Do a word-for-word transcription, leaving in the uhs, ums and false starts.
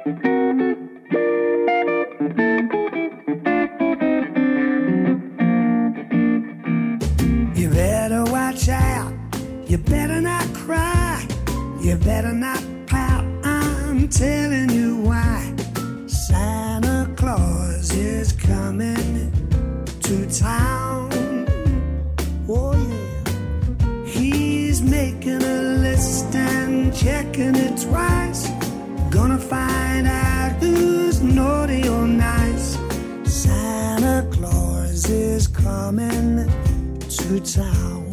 You better watch out, you better not cry, you better not pout, I'm telling you why. Santa Claus is coming to town. Oh yeah. He's making a list and checking it twice. Gonna find out who's naughty or nice. Santa Claus is coming to town.